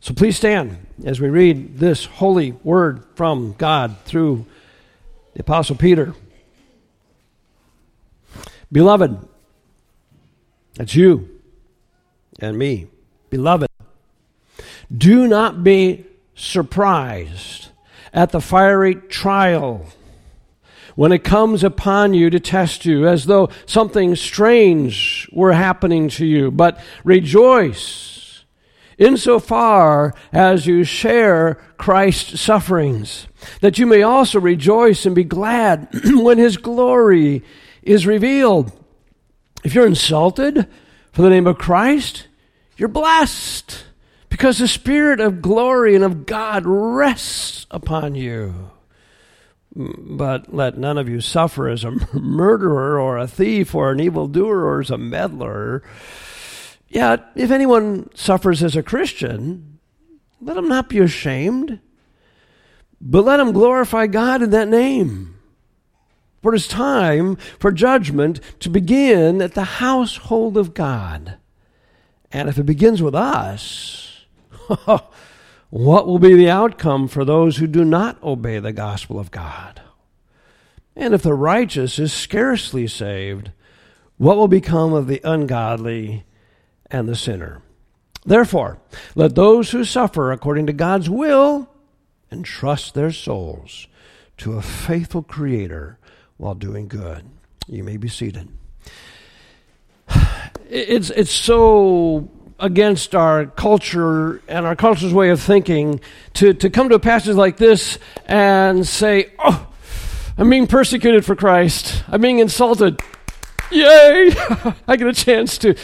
So please stand as we read this holy word from God through the Apostle Peter. Beloved, that's you and me. Beloved, do not be surprised at the fiery trial when it comes upon you to test you, as though something strange were happening to you. But rejoice insofar as you share Christ's sufferings, that you may also rejoice and be glad when his glory is revealed. If you're insulted for the name of Christ, you're blessed, because the Spirit of glory and of God rests upon you. But let none of you suffer as a murderer or a thief or an evildoer or as a meddler. Yet, if anyone suffers as a Christian, let him not be ashamed, but let him glorify God in that name. For it is time for judgment to begin at the household of God. And if it begins with us, what will be the outcome for those who do not obey the gospel of God? And if the righteous is scarcely saved, what will become of the ungodly and the sinner? Therefore, let those who suffer according to God's will entrust their souls to a faithful Creator while doing good. You may be seated. It's so against our culture and our culture's way of thinking to come to a passage like this and say, oh, I'm being persecuted for Christ. I'm being insulted. Yay! I get a chance to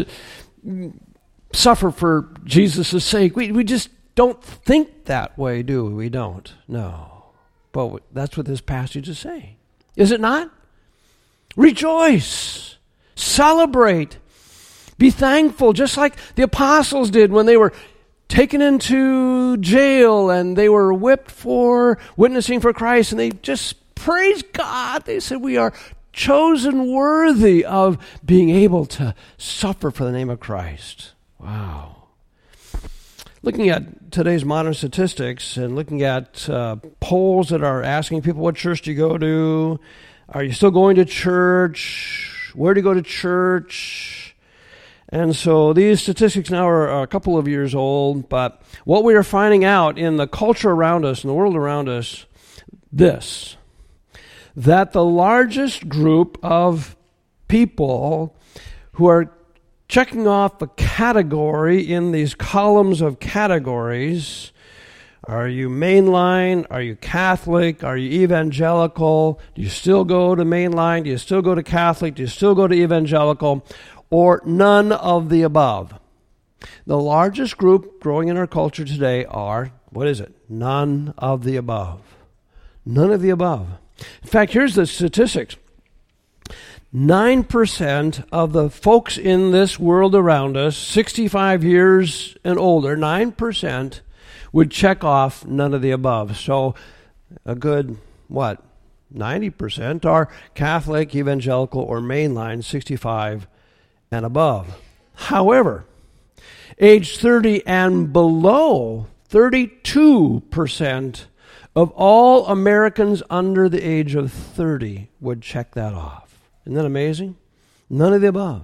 suffer for Jesus' sake. We just don't think that way, do we? We don't. No. But that's what this passage is saying. Is it not? Rejoice. Celebrate. Be thankful, just like the apostles did when they were taken into jail and they were whipped for witnessing for Christ, and they just praised God. They said, we are chosen worthy of being able to suffer for the name of Christ. Wow. Looking at today's modern statistics and looking at polls that are asking people, what church do you go to? Are you still going to church? Where do you go to church? And so these statistics now are a couple of years old, but what we are finding out in the culture around us, in the world around us, that the largest group of people who are checking off a category in these columns of categories, are you mainline? Are you Catholic? Are you evangelical? Do you still go to mainline? Do you still go to Catholic? Do you still go to evangelical? Or none of the above? The largest group growing in our culture today are, what is it? None of the above. None of the above. In fact, here's the statistics. 9% of the folks in this world around us, 65 years and older, 9% would check off none of the above. So a good, 90% are Catholic, evangelical, or mainline, 65 and above. However, age 30 and below, 32% of all Americans under the age of 30 would check that off. Isn't that amazing? None of the above.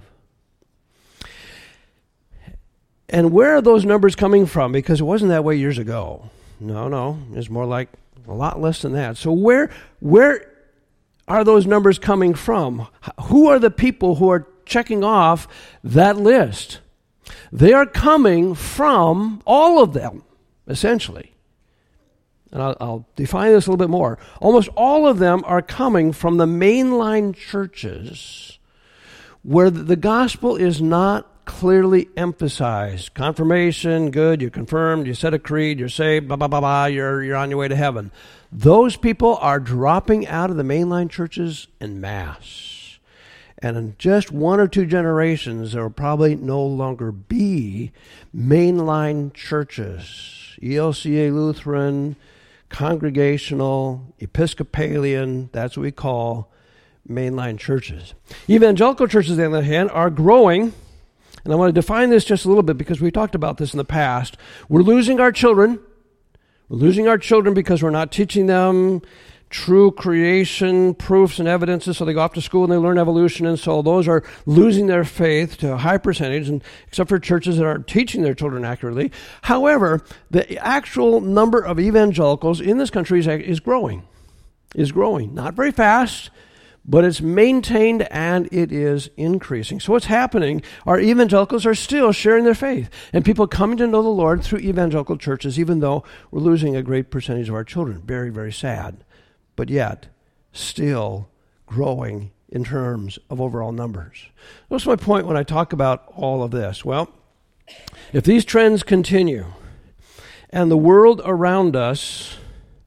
And where are those numbers coming from? Because it wasn't that way years ago. No, it's more like a lot less than that. So where are those numbers coming from? Who are the people who are checking off that list? They are coming from all of them, essentially. And I'll define this a little bit more. Almost all of them are coming from the mainline churches where the gospel is not clearly emphasized. Confirmation, good, you're confirmed, you said a creed, you're saved, blah, blah, blah, blah, you're on your way to heaven. Those people are dropping out of the mainline churches en masse. And in just one or two generations, there will probably no longer be mainline churches. ELCA Lutheran, Congregational, Episcopalian, that's what we call mainline churches. Evangelical churches, on the other hand, are growing And I want to define this just a little bit because we talked about this in the past. We're losing our children. We're losing our children because we're not teaching them true creation proofs and evidences, so they go off to school and they learn evolution, and so those are losing their faith to a high percentage, and except for churches that are teaching their children accurately. However, the actual number of evangelicals in this country is growing. Not very fast, but it's maintained and it is increasing. So what's happening? Our evangelicals are still sharing their faith, and people coming to know the Lord through evangelical churches, even though we're losing a great percentage of our children. Very, very sad. But yet, still growing in terms of overall numbers. What's my point when I talk about all of this? Well, if these trends continue, and the world around us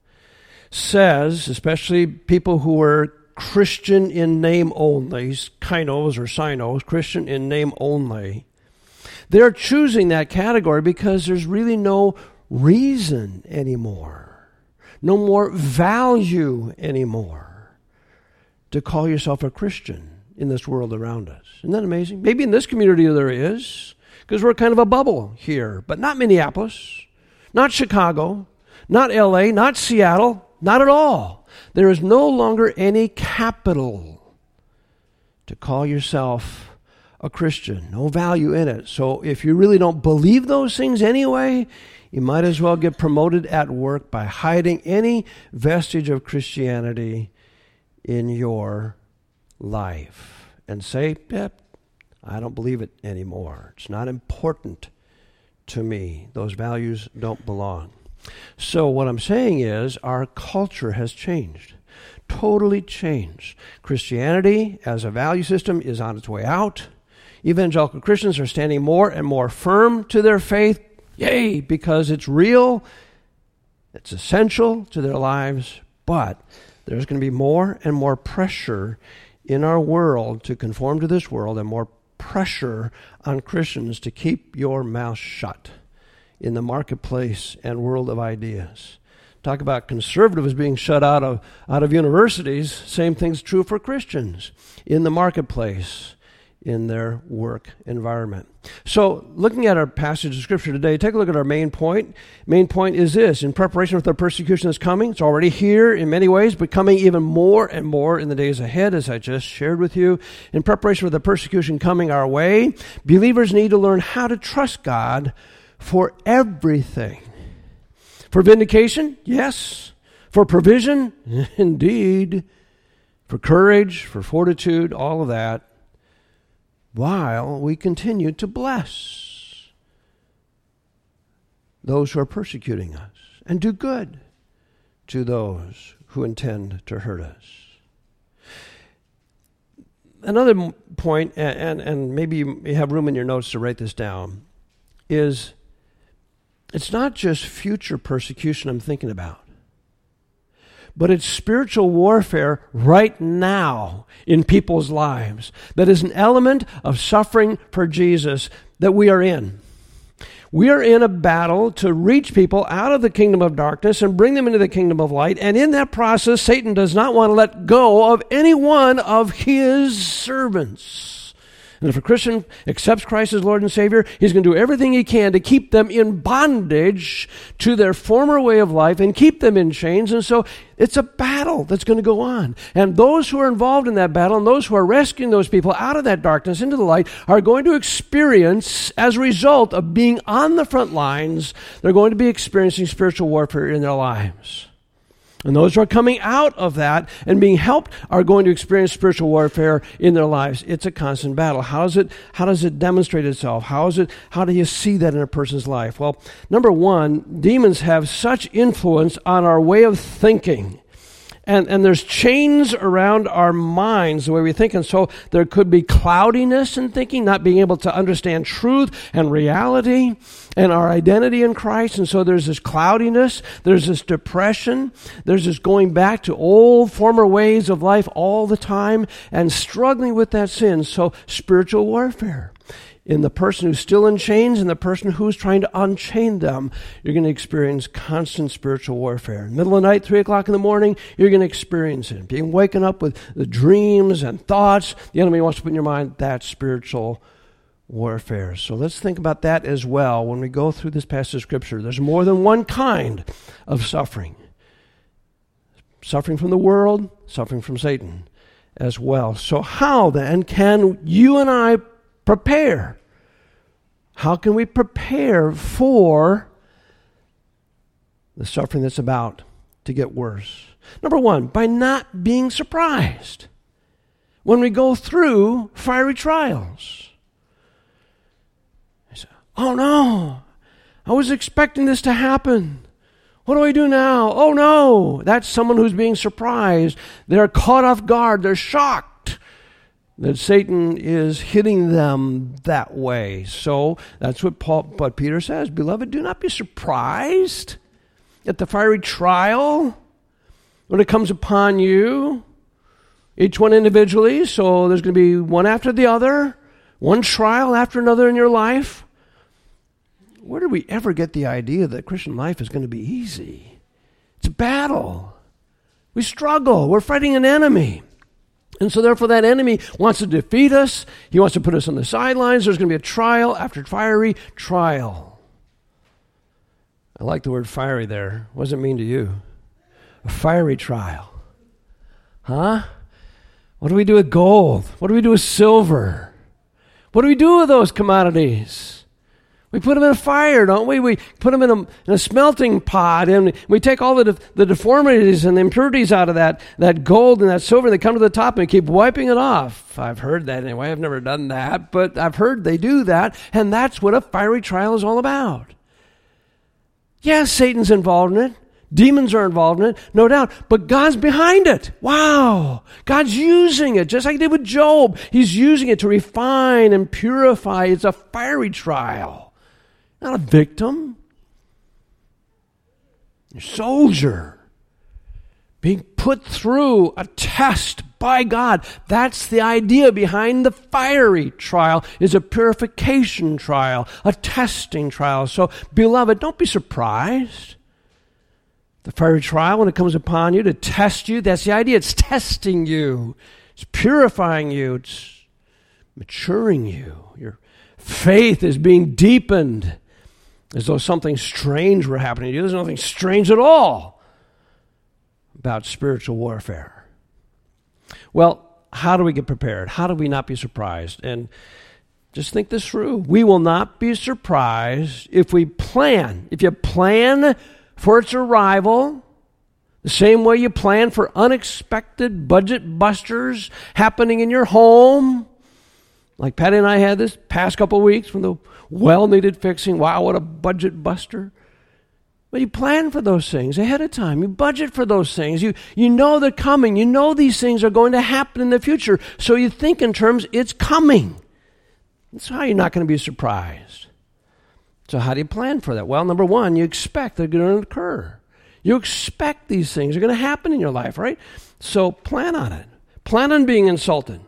says, especially people who are Christian in name only, kinos or sinos, Christian in name only, they're choosing that category because there's really no reason anymore. No more value anymore to call yourself a Christian in this world around us. Isn't that amazing? Maybe in this community there is, because we're kind of a bubble here, but not Minneapolis, not Chicago, not LA, not Seattle, not at all. There is no longer any capital to call yourself a Christian. No value in it. So if you really don't believe those things anyway, you might as well get promoted at work by hiding any vestige of Christianity in your life and say, yep, I don't believe it anymore. It's not important to me. Those values don't belong. So what I'm saying is our culture has changed, totally changed. Christianity as a value system is on its way out. Evangelical Christians are standing more and more firm to their faith. Yay, because it's real, it's essential to their lives, but there's going to be more and more pressure in our world to conform to this world, and more pressure on Christians to keep your mouth shut in the marketplace and world of ideas. Talk about conservatives being shut out of universities. Same thing's true for Christians in the marketplace, in their work environment. So, looking at our passage of Scripture today, take a look at our main point. Main point is this: in preparation for the persecution that's coming, it's already here in many ways, but coming even more and more in the days ahead, as I just shared with you. In preparation for the persecution coming our way, believers need to learn how to trust God for everything. For vindication? Yes. For provision? Indeed. For courage, for fortitude, all of that, while we continue to bless those who are persecuting us and do good to those who intend to hurt us. Another point, and maybe you have room in your notes to write this down, is it's not just future persecution I'm thinking about, but it's spiritual warfare right now in people's lives. That is an element of suffering for Jesus that we are in. We are in a battle to reach people out of the kingdom of darkness and bring them into the kingdom of light. And in that process, Satan does not want to let go of any one of his servants. And if a Christian accepts Christ as Lord and Savior, he's going to do everything he can to keep them in bondage to their former way of life and keep them in chains. And so it's a battle that's going to go on. And those who are involved in that battle and those who are rescuing those people out of that darkness into the light are going to experience, as a result of being on the front lines, they're going to be experiencing spiritual warfare in their lives. And those who are coming out of that and being helped are going to experience spiritual warfare in their lives. It's a constant battle. How does it demonstrate itself? How do you see that in a person's life? Well, number one, demons have such influence on our way of thinking. And there's chains around our minds, the way we think. And so there could be cloudiness in thinking, not being able to understand truth and reality and our identity in Christ. And so there's this cloudiness, there's this depression, there's this going back to old former ways of life all the time and struggling with that sin. So spiritual warfare. In the person who's still in chains and the person who's trying to unchain them, you're going to experience constant spiritual warfare. In the middle of the night, 3 o'clock in the morning, you're going to experience it. Being waken up with the dreams and thoughts the enemy wants to put in your mind, that's spiritual warfare. So let's think about that as well when we go through this passage of Scripture. There's more than one kind of suffering. Suffering from the world, suffering from Satan as well. So how then can you and I prepare? How can we prepare for the suffering that's about to get worse? Number one, by not being surprised when we go through fiery trials. I say, oh no, I was expecting this to happen. What do I do now? Oh no, that's someone who's being surprised. They're caught off guard. They're shocked that Satan is hitting them that way. So that's what Peter says. Beloved, do not be surprised at the fiery trial when it comes upon you, each one individually. So there's going to be one after the other, one trial after another in your life. Where did we ever get the idea that Christian life is going to be easy? It's a battle. We struggle. We're fighting an enemy. And so therefore that enemy wants to defeat us. He wants to put us on the sidelines. There's going to be a trial after fiery trial. I like the word fiery there. What does it mean to you? A fiery trial. Huh? What do we do with gold? What do we do with silver? What do we do with those commodities? We put them in a fire, don't we? We put them in a smelting pot, and we take all the deformities and the impurities out of that gold and that silver. They come to the top, and we keep wiping it off. I've heard that anyway. I've never done that, but I've heard they do that, and that's what a fiery trial is all about. Yes, Satan's involved in it. Demons are involved in it, no doubt, but God's behind it. Wow. God's using it, just like he did with Job. He's using it to refine and purify. It's a fiery trial. Not a victim. You're a soldier being put through a test by God. That's the idea behind the fiery trial, is a purification trial, a testing trial. So, beloved, don't be surprised. The fiery trial, when it comes upon you to test you, that's the idea. It's testing you. It's purifying you. It's maturing you. Your faith is being deepened. As though something strange were happening to you. There's nothing strange at all about spiritual warfare. Well, how do we get prepared? How do we not be surprised? And just think this through. We will not be surprised if we plan. If you plan for its arrival, the same way you plan for unexpected budget busters happening in your home, like Patty and I had this past couple of weeks from the well-needed fixing. Wow, what a budget buster. But you plan for those things ahead of time. You budget for those things. You know they're coming. You know these things are going to happen in the future. So you think in terms, it's coming. That's how you're not going to be surprised. So how do you plan for that? Well, number one, you expect they're going to occur. You expect these things are going to happen in your life, right? So plan on it. Plan on being insulted.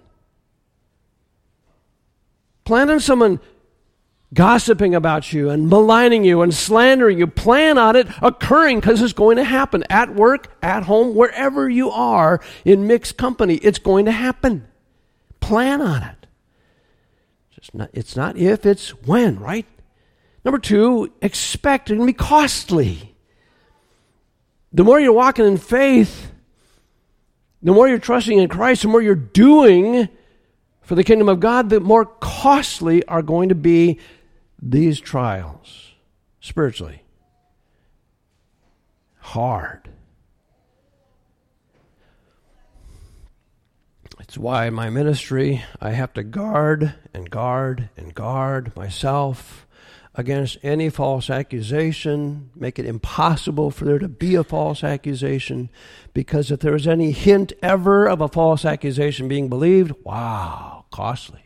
Plan on someone gossiping about you and maligning you and slandering you. Plan on it occurring, because it's going to happen at work, at home, wherever you are in mixed company. It's going to happen. Plan on it. It's not if, it's when, right? Number two, expect it to be costly. The more you're walking in faith, the more you're trusting in Christ, the more you're doing for the kingdom of God, the more costly are going to be these trials spiritually. Hard. It's why in my ministry I have to guard and guard and guard myself against any false accusation, make it impossible for there to be a false accusation, because if there is any hint ever of a false accusation being believed, wow, costly.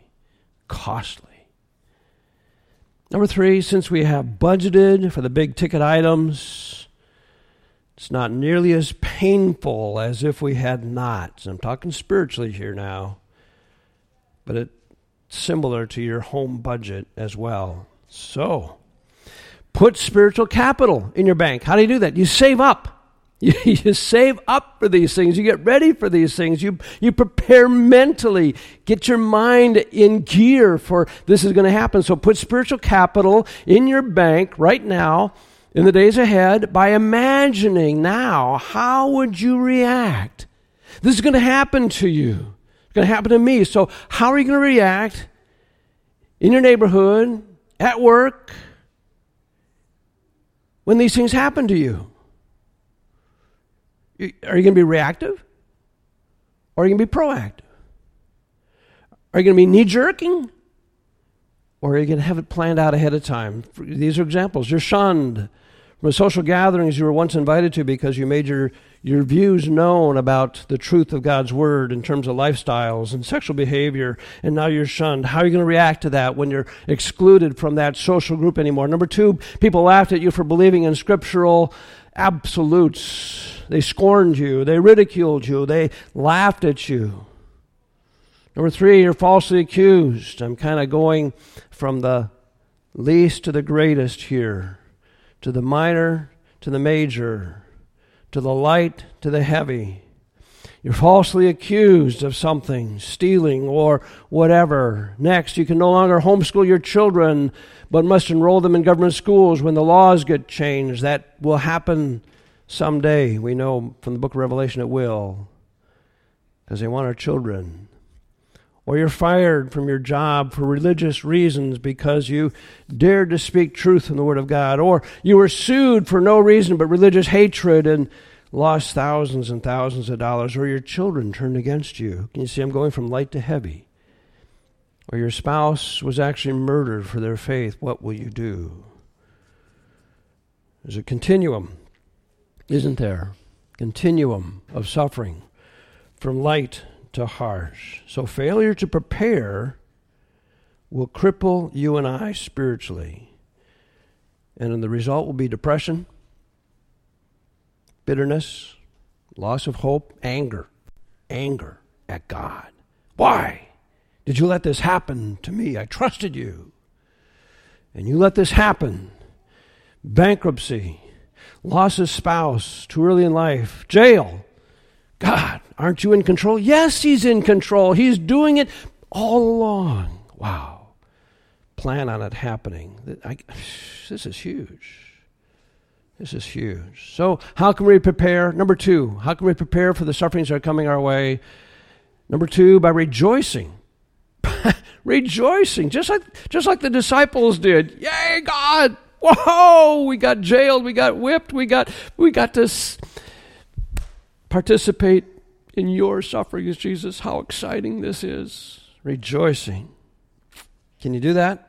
Number three, since we have budgeted for the big ticket items, it's not nearly as painful as if we had not. So I'm talking spiritually here now, but it's similar to your home budget as well. So, put spiritual capital in your bank. How do you do that? You save up. You save up for these things. You get ready for these things. You prepare mentally. Get your mind in gear for this is going to happen. So put spiritual capital in your bank right now in the days ahead by imagining now, how would you react? This is going to happen to you. It's going to happen to me. So how are you going to react in your neighborhood, at work, when these things happen to you? Are you going to be reactive? Or are you going to be proactive? Are you going to be knee-jerking? Or are you going to have it planned out ahead of time? These are examples. You're shunned from social gatherings you were once invited to because you made your views known about the truth of God's Word in terms of lifestyles and sexual behavior, and now you're shunned. How are you going to react to that when you're excluded from that social group anymore? Number two, people laughed at you for believing in scriptural absolutes. They scorned you. They ridiculed you. They laughed at you. Number three, you're falsely accused. I'm kind of going from the least to the greatest here, to the minor to the major, to the light to the heavy. You're falsely accused of something, stealing or whatever. Next, you can no longer homeschool your children, but must enroll them in government schools when the laws get changed. That will happen someday. We know from the book of Revelation it will, because they want our children. Or you're fired from your job for religious reasons because you dared to speak truth in the Word of God. Or you were sued for no reason but religious hatred and lost thousands and thousands of dollars. Or your children turned against you. Can you see I'm going from light to heavy? Or your spouse was actually murdered for their faith. What will you do? There's a continuum, isn't there? Continuum of suffering from light to harsh. So failure to prepare will cripple you and I spiritually. And then the result will be depression, bitterness, loss of hope, anger at God. Why did you let this happen to me? I trusted you. And you let this happen. Bankruptcy, loss of spouse too early in life, jail. God, aren't you in control? Yes, He's in control. He's doing it all along. Wow. Plan on it happening. This is huge. This is huge. So how can we prepare? Number two, how can we prepare for the sufferings that are coming our way? Number two, by rejoicing. Rejoicing, just like the disciples did. Yay, God! Whoa! We got jailed. We got whipped. We got to participate in your sufferings, Jesus. How exciting this is. Rejoicing. Can you do that?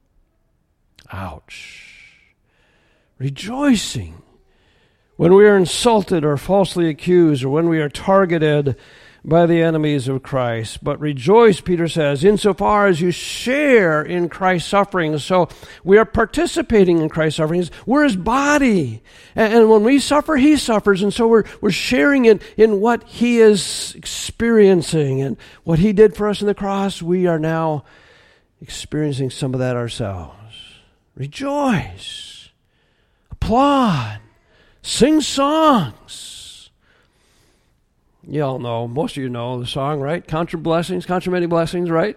Ouch. Rejoicing. When we are insulted or falsely accused, or when we are targeted by the enemies of Christ. But rejoice, Peter says, insofar as you share in Christ's sufferings. So we are participating in Christ's sufferings. We're His body. And when we suffer, He suffers. And so we're sharing in what He is experiencing. And what He did for us on the cross, we are now experiencing some of that ourselves. Rejoice. Applaud. Sing songs. You all know, most of you know the song, right? Count your blessings, count your many blessings, right?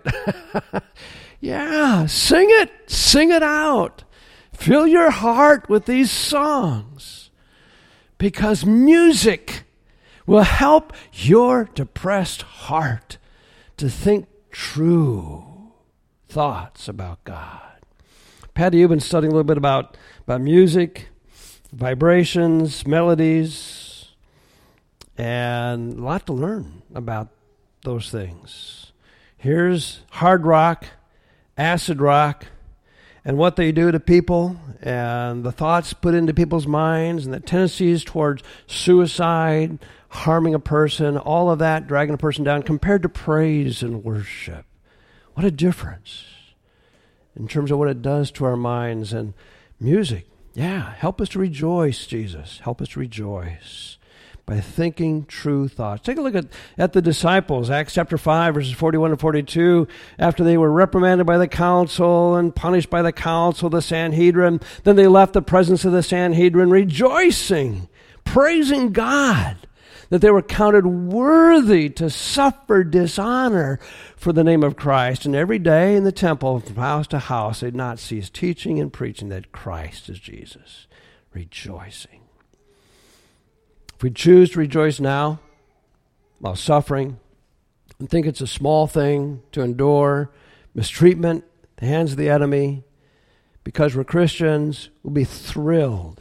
Yeah, sing it out. Fill your heart with these songs, because music will help your depressed heart to think true thoughts about God. Patty, you've been studying a little bit about music, vibrations, melodies, and a lot to learn about those things. Here's hard rock, acid rock, and what they do to people, and the thoughts put into people's minds, and the tendencies towards suicide, harming a person, all of that dragging a person down, compared to praise and worship. What a difference in terms of what it does to our minds. And music, yeah, help us to rejoice, Jesus. Help us to rejoice by thinking true thoughts. Take a look at the disciples, Acts chapter 5, verses 41 and 42. After they were reprimanded by the council and punished by the council, the Sanhedrin, then they left the presence of the Sanhedrin rejoicing, praising God that they were counted worthy to suffer dishonor for the name of Christ. And every day in the temple, from house to house, they'd not cease teaching and preaching that Christ is Jesus, rejoicing. If we choose to rejoice now while suffering and think it's a small thing to endure mistreatment at the hands of the enemy, because we're Christians, we'll be thrilled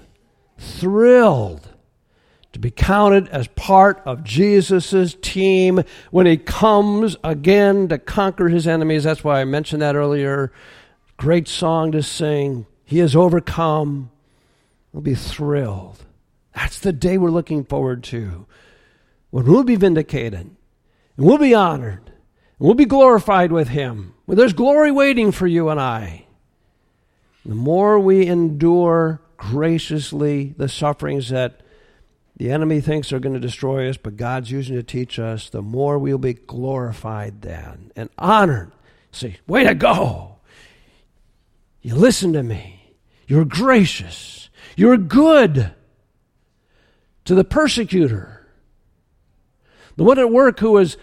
to be counted as part of Jesus' team when he comes again to conquer his enemies. That's why I mentioned that earlier. Great song to sing. He has overcome. We'll be thrilled. That's the day we're looking forward to, when we'll be vindicated, and we'll be honored, and we'll be glorified with him. Well, there's glory waiting for you and I. The more we endure graciously the sufferings that the enemy thinks are going to destroy us, but God's using to teach us, the more we'll be glorified then and honored. Say, way to go. You listened to me. You're gracious. You're good to the persecutor. The one at work who was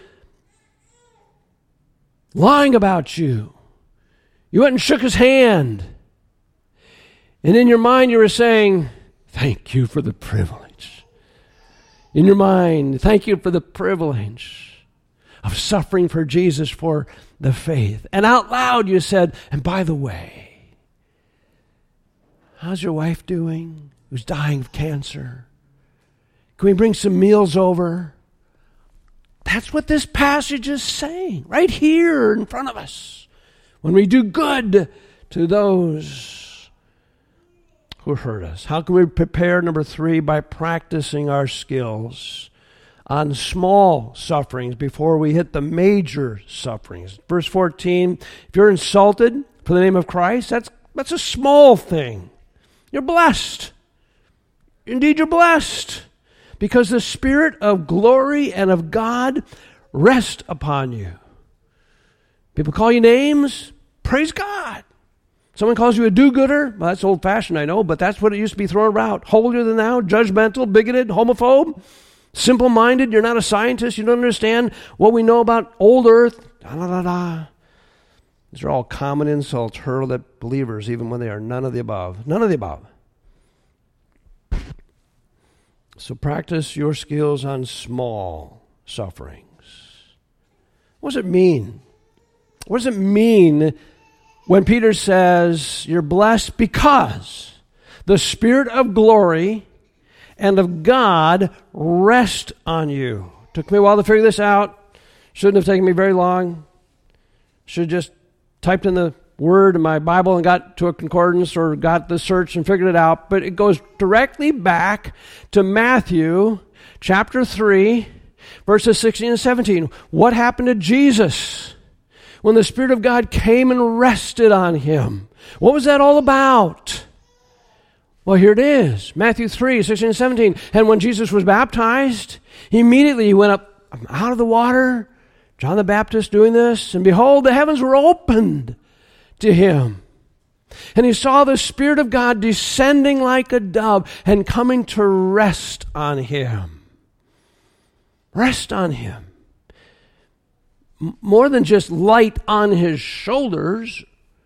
lying about you. You went and shook his hand. And in your mind you were saying, thank you for the privilege. In your mind, thank you for the privilege of suffering for Jesus for the faith. And out loud you said, and by the way, how's your wife doing who's dying of cancer? Can we bring some meals over? That's what this passage is saying, right here in front of us. When we do good to those who hurt us. How can we prepare? Number 3, by practicing our skills on small sufferings before we hit the major sufferings. Verse 14, if you're insulted for the name of Christ, that's a small thing. You're blessed. Indeed, you're blessed, because the Spirit of glory and of God rest upon you. People call you names, praise God. Someone calls you a do-gooder. Well, that's old-fashioned, I know, but that's what it used to be thrown around. Holier than thou, judgmental, bigoted, homophobe, simple-minded. You're not a scientist. You don't understand what we know about old earth. Da-da-da-da. These are all common insults hurled at believers, even when they are none of the above. None of the above. So practice your skills on small sufferings. What does it mean? What does it mean when Peter says, you're blessed because the Spirit of glory and of God rest on you? Took me a while to figure this out. Shouldn't have taken me very long. Should have just typed in the word in my Bible and got to a concordance or got the search and figured it out. But it goes directly back to Matthew chapter 3, verses 16 and 17. What happened to Jesus when the Spirit of God came and rested on him? What was that all about? Well, here it is. Matthew 3, 16 and 17. And when Jesus was baptized, immediately he went up out of the water, John the Baptist doing this, and behold, the heavens were opened to him. And he saw the Spirit of God descending like a dove and coming to rest on him. Rest on him. More than just light on his shoulders,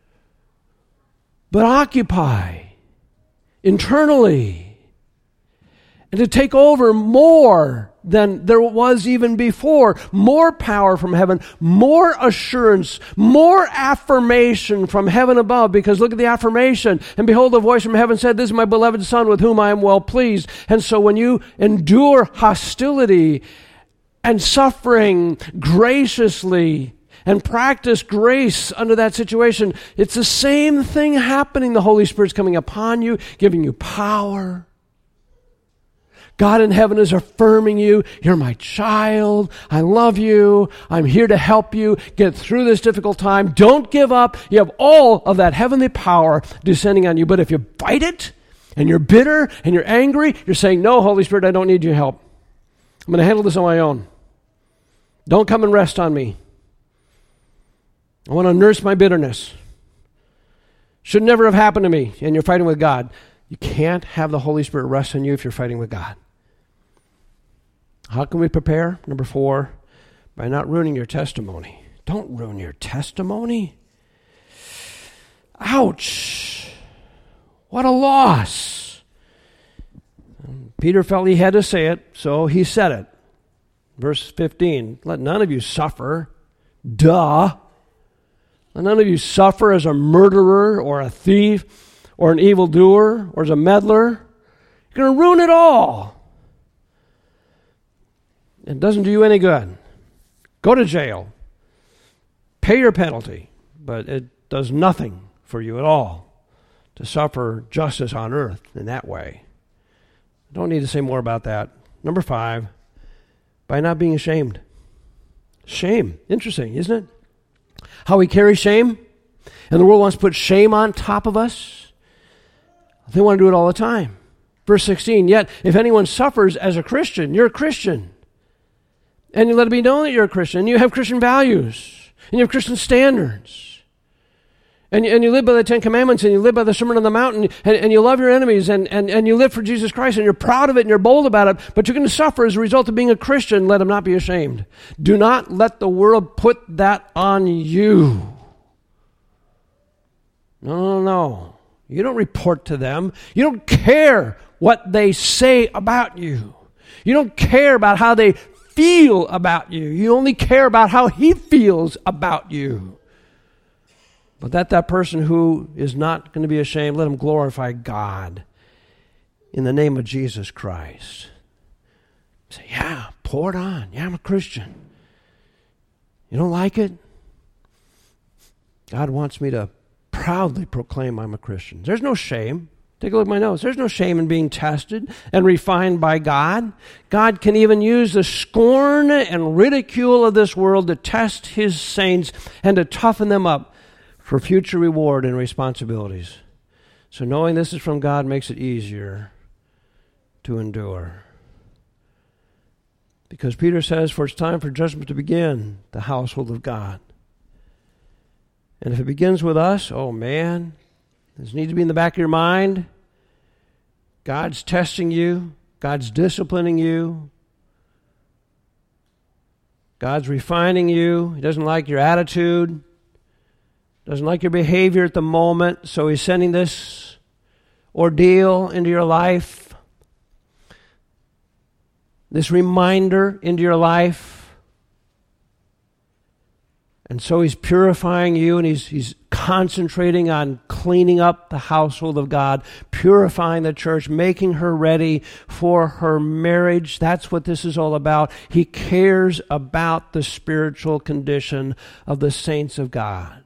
but occupy internally and to take over more than there was even before. More power from heaven, more assurance, more affirmation from heaven above, because look at the affirmation. And behold, a voice from heaven said, this is my beloved Son with whom I am well pleased. And so when you endure hostility and suffering graciously and practice grace under that situation, it's the same thing happening. The Holy Spirit's coming upon you, giving you power. God in heaven is affirming you. You're my child. I love you. I'm here to help you get through this difficult time. Don't give up. You have all of that heavenly power descending on you. But if you fight it and you're bitter and you're angry, you're saying, no, Holy Spirit, I don't need your help. I'm going to handle this on my own. Don't come and rest on me. I want to nurse my bitterness. Should never have happened to me. And you're fighting with God. You can't have the Holy Spirit rest on you if you're fighting with God. How can we prepare? Number 4, by not ruining your testimony. Don't ruin your testimony. Ouch! What a loss. Peter felt he had to say it, so he said it. Verse 15, let none of you suffer. Duh. Let none of you suffer as a murderer or a thief or an evildoer or as a meddler. You're going to ruin it all. It doesn't do you any good. Go to jail. Pay your penalty. But it does nothing for you at all to suffer justice on earth in that way. I don't need to say more about that. Number 5, by not being ashamed. Shame. Interesting, isn't it? How we carry shame. And the world wants to put shame on top of us. They want to do it all the time. Verse 16, yet if anyone suffers as a Christian, you're a Christian. And you let it be known that you're a Christian. And you have Christian values. And you have Christian standards. And you live by the 10 Commandments, and you live by the Sermon on the Mount, and you love your enemies, and you live for Jesus Christ, and you're proud of it, and you're bold about it, but you're going to suffer as a result of being a Christian. Let him not be ashamed. Do not let the world put that on you. No. You don't report to them. You don't care what they say about you. You don't care about how they feel about you. You only care about how he feels about you. But that person who is not going to be ashamed, let him glorify God in the name of Jesus Christ. Say, yeah, pour it on. Yeah, I'm a Christian. You don't like it? God wants me to proudly proclaim I'm a Christian. There's no shame. Take a look at my notes. There's no shame in being tested and refined by God. God can even use the scorn and ridicule of this world to test his saints and to toughen them up for future reward and responsibilities. So knowing this is from God makes it easier to endure. Because Peter says, for it's time for judgment to begin, the household of God. And if it begins with us, oh man, this needs to be in the back of your mind. God's testing you. God's disciplining you. God's refining you. He doesn't like your attitude. Doesn't like your behavior at the moment. So he's sending this ordeal into your life. This reminder into your life. And so he's purifying you, and he's concentrating on cleaning up the household of God, purifying the church, making her ready for her marriage. That's what this is all about. He cares about the spiritual condition of the saints of God.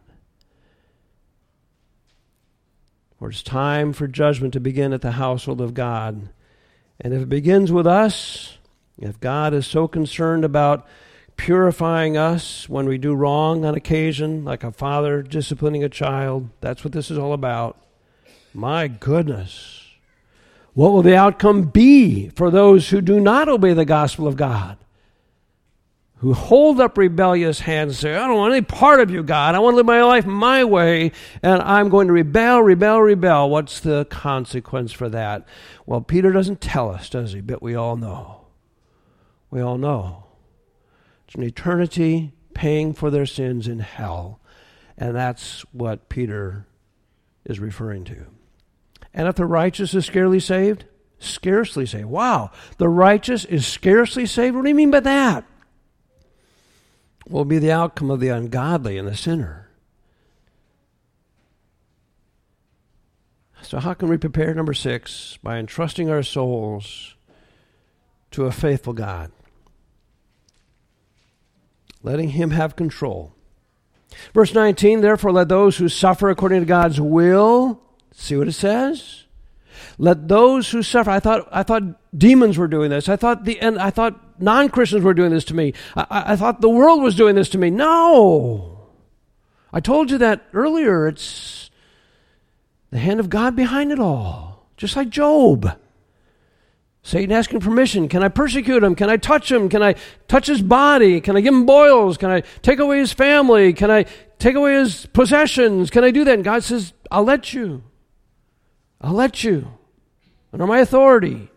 For it's time for judgment to begin at the household of God. And if it begins with us, if God is so concerned about purifying us when we do wrong on occasion, like a father disciplining a child. That's what this is all about. My goodness. What will the outcome be for those who do not obey the gospel of God? Who hold up rebellious hands and say, I don't want any part of you, God. I want to live my life my way, and I'm going to rebel. What's the consequence for that? Well, Peter doesn't tell us, does he? But we all know. We all know. It's an eternity paying for their sins in hell. And that's what Peter is referring to. And if the righteous is scarcely saved? Scarcely saved. Wow, the righteous is scarcely saved? What do you mean by that? Will be the outcome of the ungodly and the sinner. So how can we prepare? Number 6, by entrusting our souls to a faithful God. Letting him have control. Verse 19, therefore let those who suffer according to God's will, see what it says? Let those who suffer. I thought demons were doing this. I thought non-Christians were doing this to me. I thought the world was doing this to me. No. I told you that earlier. It's the hand of God behind it all. Just like Job. Satan asking permission. Can I persecute him? Can I touch him? Can I touch his body? Can I give him boils? Can I take away his family? Can I take away his possessions? Can I do that? And God says, I'll let you. I'll let you. Under my authority.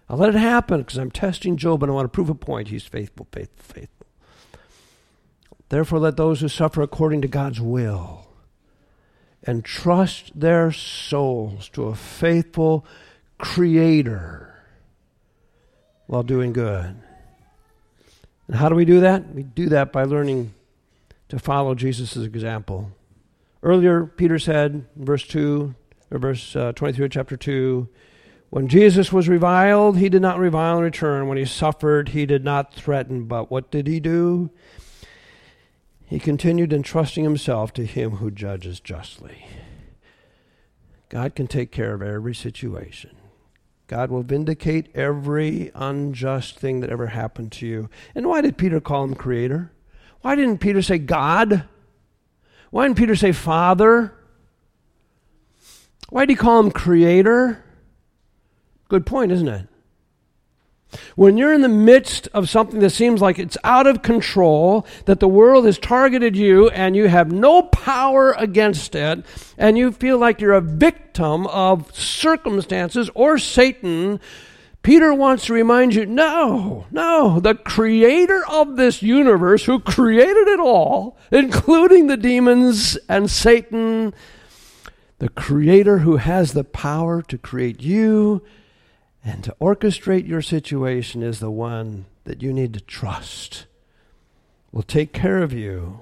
I'll let it happen because I'm testing Job and I want to prove a point. He's faithful, faithful, faithful. Therefore, let those who suffer according to God's will entrust their souls to a faithful Creator while doing good. And how do we do that? We do that by learning to follow Jesus' example. Earlier, Peter said in verse 23 of chapter 2, when Jesus was reviled, he did not revile in return. When he suffered, he did not threaten. But what did he do? He continued entrusting himself to him who judges justly. God can take care of every situation. God will vindicate every unjust thing that ever happened to you. And why did Peter call him Creator? Why didn't Peter say God? Why didn't Peter say Father? Why did he call him Creator? Good point, isn't it? When you're in the midst of something that seems like it's out of control, that the world has targeted you and you have no power against it, and you feel like you're a victim of circumstances or Satan, Peter wants to remind you, no, the Creator of this universe, who created it all, including the demons and Satan, the Creator who has the power to create you and to orchestrate your situation, is the one that you need to trust will take care of you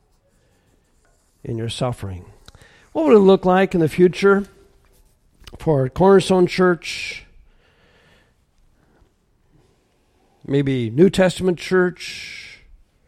in your suffering. What would it look like in the future for Cornerstone Church, maybe New Testament Church,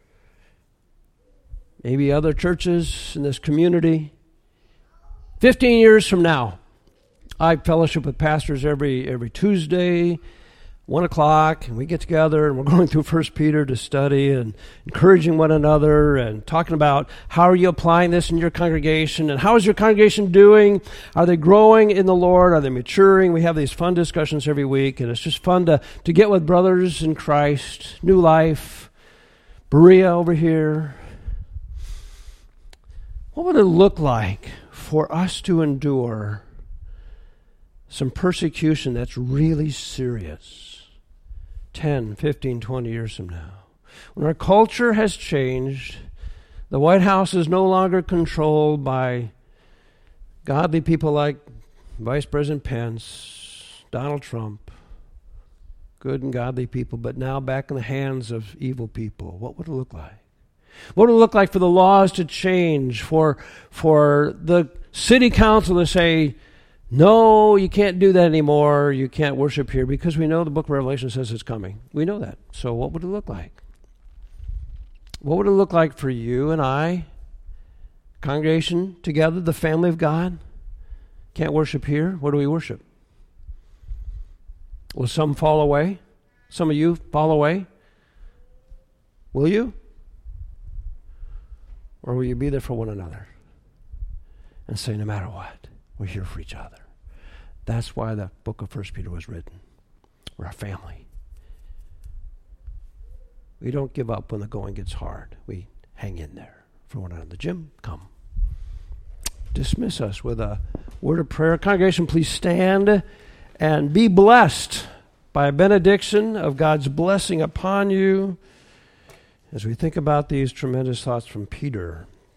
maybe other churches in this community? 15 years from now, I fellowship with pastors every Tuesday, 1 o'clock, and we get together and we're going through 1 Peter to study and encouraging one another and talking about how are you applying this in your congregation and how is your congregation doing? Are they growing in the Lord? Are they maturing? We have these fun discussions every week, and it's just fun to get with brothers in Christ. New Life, Berea over here. What would it look like for us to endure some persecution that's really serious 10, 15, 20 years from now? When our culture has changed, the White House is no longer controlled by godly people like Vice President Pence, Donald Trump, good and godly people, but now back in the hands of evil people. What would it look like? What would it look like for the laws to change, for the city council to say, no, you can't do that anymore. You can't worship here, because we know the book of Revelation says it's coming. We know that. So what would it look like? What would it look like for you and I, congregation together, the family of God? Can't worship here. Where do we worship? Will some fall away? Some of you fall away? Will you? Or will you be there for one another and say, no matter what, we're here for each other? That's why the book of 1 Peter was written. We're a family. We don't give up when the going gets hard. We hang in there for one another. Jim, come. Dismiss us with a word of prayer. Congregation, please stand and be blessed by a benediction of God's blessing upon you as we think about these tremendous thoughts from Peter.